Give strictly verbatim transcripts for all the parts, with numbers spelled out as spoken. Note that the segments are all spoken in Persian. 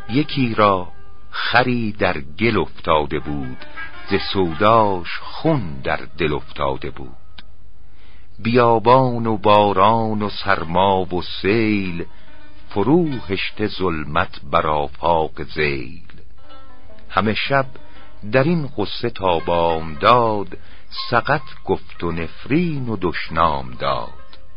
یکی را خری در گل افتاده بود، ز سوداش خون در دل افتاده بود. بیابان و باران و سرما و سیل، فروهشت ظلمت بر آفاق ذیل. همه شب در این غصه تا بامداد، سقط گفت و نفرین و دشنام داد.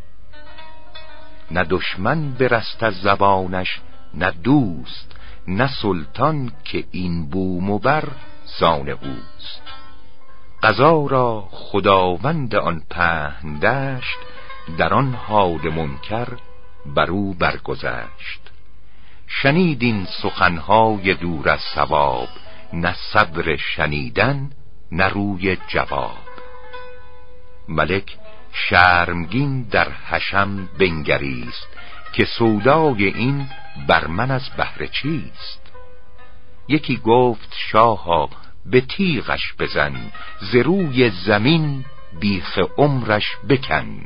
نه دشمن برست از زبانش نه دوست، نه سلطان که این بوم و بر زان اوست. قضا را خداوند آن پهن دشت، در آن حال منکر بر او برگذشت. شنید این سخنهای دور از صواب، نه صبر شنیدن نه روی جواب. ملک شرمگین در حشم بنگریست، که سودای این بر من از بهر چیست. یکی گفت شاها به تیغش بزن، ز روی زمین بیخ عمرش بکن.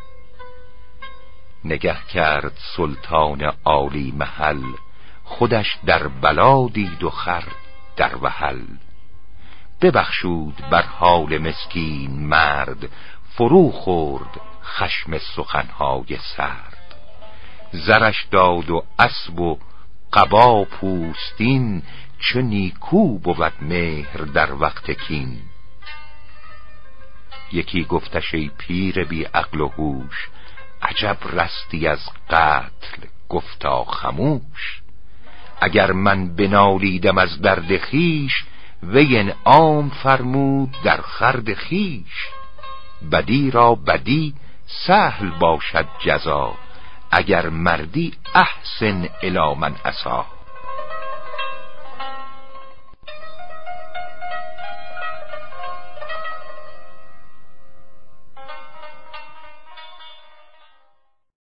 نگه کرد سلطان عالی محل، خودش در بلا دید و خر در وحل. ببخشود بر حال مسکین مرد، فرو خورد خشم سخنهای سرد. زرش داد و اسب و قبا پوستین، چه نیکو بود مهر در وقت کین. یکی گفتش ای پیر بی عقل و هوش، عجب رستی از قتل گفتا خموش. اگر من بنالیدم از درد خیش، وی انعام فرمود در خورد خیش. بدی را بدی سهل باشد جزا، اگر مردی احسن الی من عصا.